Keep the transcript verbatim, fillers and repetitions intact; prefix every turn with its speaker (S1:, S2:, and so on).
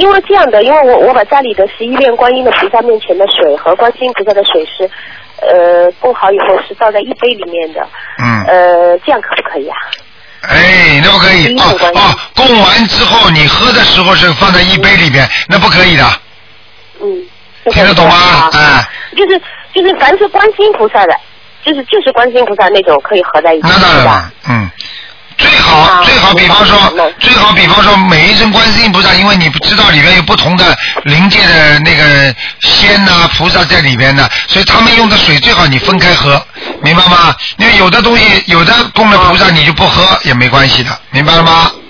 S1: 因为这样的，因为我我把家里的十一遍观音的菩萨面前的水和观世音菩萨的水是，呃，供好以后是倒在一杯里面的。
S2: 嗯。
S1: 呃，这样可不可以啊？
S2: 哎，那不可以哦哦，供完之后你喝的时候是放在一杯里边，那不可以的。
S1: 嗯。
S2: 听得懂吗？哎。
S1: 就是就是凡是观世音菩萨的，就是就是观世音菩萨那种可以合在一起。
S2: 那当然了，嗯。最好最好，比方说，最好比方说，每一尊观世音菩萨，因为你不知道里面有不同的灵界的那个仙呐、菩萨在里边的，所以他们用的水最好你分开喝，明白吗？因为有的东西，有的供了菩萨你就不喝也没关系的，明白了吗？